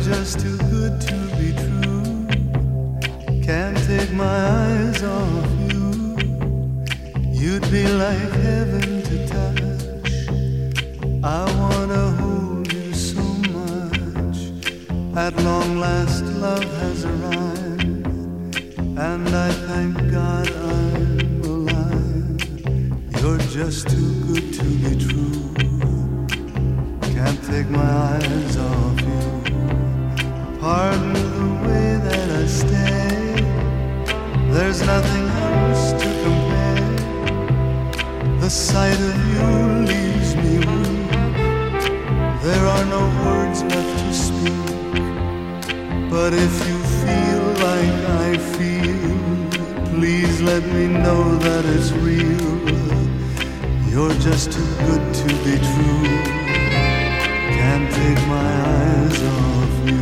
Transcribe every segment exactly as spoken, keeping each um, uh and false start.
just too good to be true. Can't take my eyes off you. You'd be like heaven to touch. I wanna hold you so much. At long last love has arrived, and I thank God I'm alive. You're just too good to be true. Can't take my eyes off you. Pardon the way that I stay. There's nothing else to compare. The sight of you leaves me weak. There are no words left to speak. But if you feel like I feel, please let me know that it's real. You're just too good to be true. Can't take my eyes off you.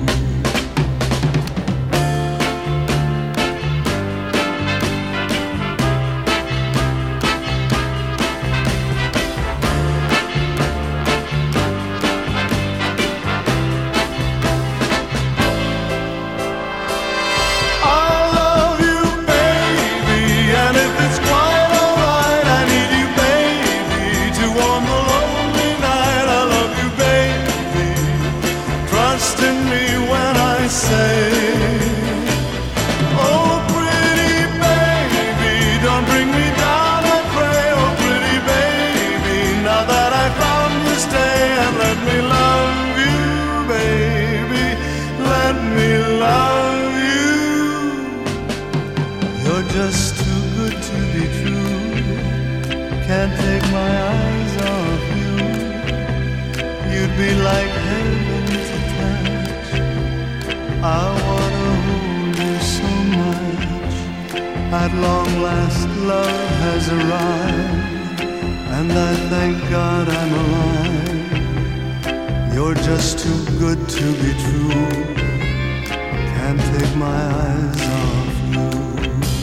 Just too good to be true. Can't take my eyes off you. You'd be like heaven to touch. I wanna hold you so much. At long last love has arrived, and I thank God I'm alive. You're just too good to be true. Can't take my eyes off you.